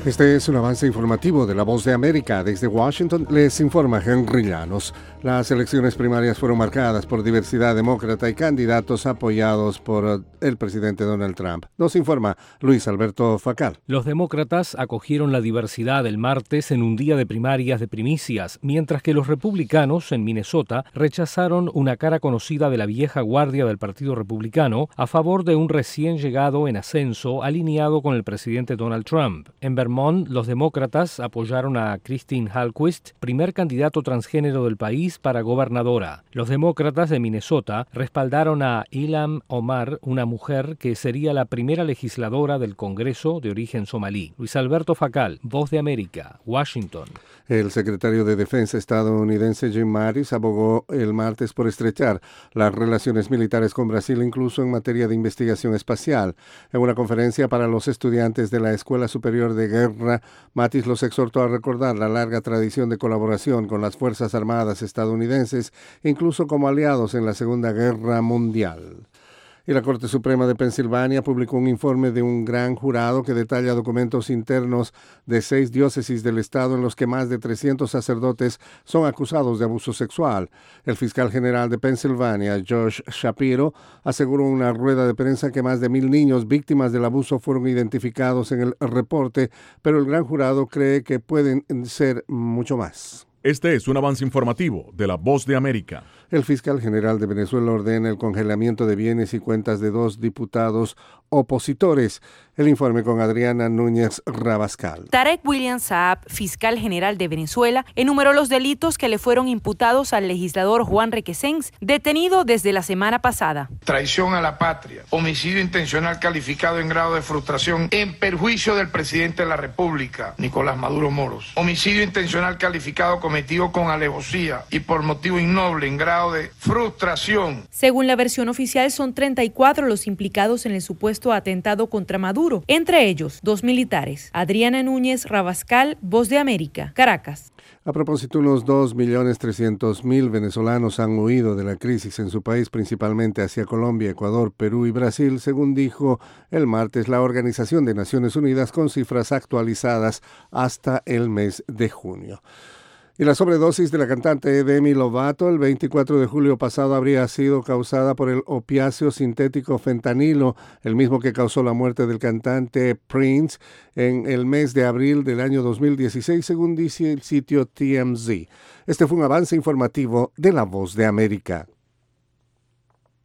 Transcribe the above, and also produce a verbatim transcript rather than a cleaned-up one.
Este es un avance informativo de La Voz de América. Desde Washington les informa Henry Llanos. Las elecciones primarias fueron marcadas por diversidad demócrata y candidatos apoyados por el presidente Donald Trump. Nos informa Luis Alberto Facal. Los demócratas acogieron la diversidad el martes en un día de primarias de primicias, mientras que los republicanos en Minnesota rechazaron una cara conocida de la vieja guardia del Partido Republicano a favor de un recién llegado en ascenso alineado con el presidente Donald Trump. En Vermont, los demócratas apoyaron a Christine Hallquist, primer candidato transgénero del país, para gobernadora. Los demócratas de Minnesota respaldaron a Ilhan Omar, una mujer que sería la primera legisladora del Congreso de origen somalí. Luis Alberto Facal, Voz de América, Washington. El secretario de Defensa estadounidense Jim Mattis abogó el martes por estrechar las relaciones militares con Brasil, incluso en materia de investigación espacial. En una conferencia para los estudiantes de la Escuela Superior de Guerra, Mattis los exhortó a recordar la larga tradición de colaboración con las Fuerzas Armadas estadounidenses, incluso como aliados en la Segunda Guerra Mundial. Y la Corte Suprema de Pensilvania publicó un informe de un gran jurado que detalla documentos internos de seis diócesis del estado en los que más de trescientos sacerdotes son acusados de abuso sexual. El fiscal general de Pensilvania, Josh Shapiro, aseguró en una rueda de prensa que más de mil niños víctimas del abuso fueron identificados en el reporte, pero el gran jurado cree que pueden ser mucho más. Este es un avance informativo de La Voz de América. El fiscal general de Venezuela ordena el congelamiento de bienes y cuentas de dos diputados opositores. El informe con Adriana Núñez Rabascal. Tarek William Saab, fiscal general de Venezuela, enumeró los delitos que le fueron imputados al legislador Juan Requesens, detenido desde la semana pasada. Traición a la patria, homicidio intencional calificado en grado de frustración en perjuicio del presidente de la República, Nicolás Maduro Moros. Homicidio intencional calificado cometido con alevosía y por motivo innoble en grado de frustración. Según la versión oficial, son treinta y cuatro los implicados en el supuesto atentado contra Maduro, entre ellos dos militares. Adriana Núñez Rabascal, Voz de América, Caracas. A propósito, unos dos millones trescientos mil venezolanos han huido de la crisis en su país, principalmente hacia Colombia, Ecuador, Perú y Brasil, según dijo el martes la Organización de Naciones Unidas con cifras actualizadas hasta el mes de junio. Y la sobredosis de la cantante Demi Lovato el veinticuatro de julio pasado habría sido causada por el opiáceo sintético fentanilo, el mismo que causó la muerte del cantante Prince en el mes de abril del año dos mil dieciséis, según dice el sitio T M Z. Este fue un avance informativo de La Voz de América.